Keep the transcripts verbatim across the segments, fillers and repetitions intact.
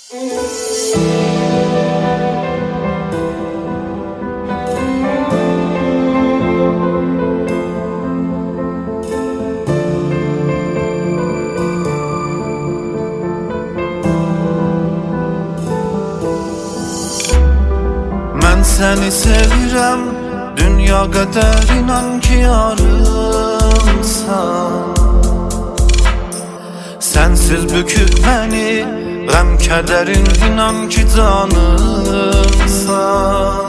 Mən səni sevirəm, dünya qədər inan ki yarımsan. Sənsiz büküb məni, qəm kədərin inan ki canımsan.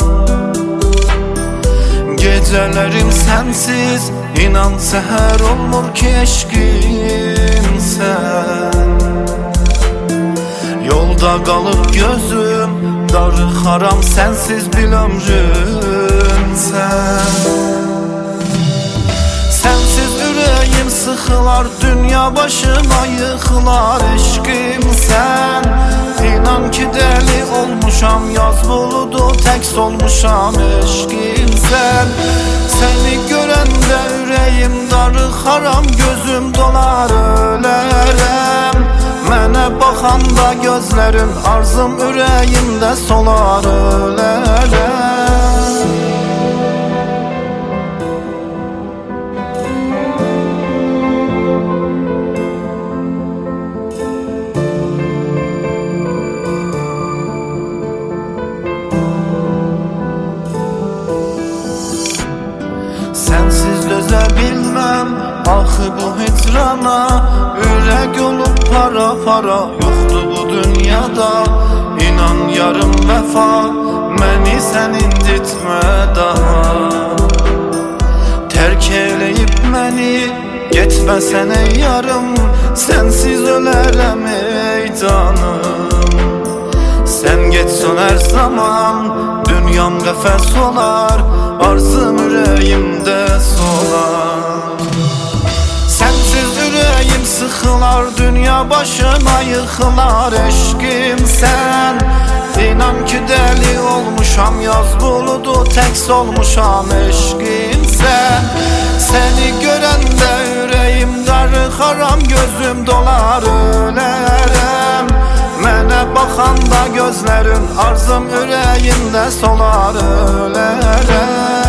Gecələrim sənsiz, inan səhər olmur ki eşqimsən. Yolda qalıb gözüm, darıxaram sənsiz bil ömrümsən. Sənsiz ürəyim sıxılar, dünya başıma yıxılar eşqimsən. İnan ki dəli olmuşam, yaz buludu tək solmuşam eşqimsən. Səni görəndə ürəyim darıxaram, gözüm dolar ölərəm. Mənə baxanda gözlərin, arzum ürəyimdə solar ölərəm. Sənsiz dözə bilməm, axı bu hicrana. Ürək olub para para, yoxdur bu dünyada. İnan yarım vəfa, məni sən incitmə daha. Tərk eləyib məni, getmə sənə yarım. Sənsiz ölərəm ey canım. Sən get sönər zaman, dünyam qəfəs olar. Arzum ürəyimdə solar. Sənsiz ürəyim sıxılar, dünya başıma yıxılar eşqimsən. İnan ki dəli olmuşam, yaz buludu tək solmuşam eşqimsən. Səni görəndə ürəyim darıxaram, gözüm dolar ölərəm. Mənə baxanda gözlərin, arzum ürəyimdə solar ölərəm.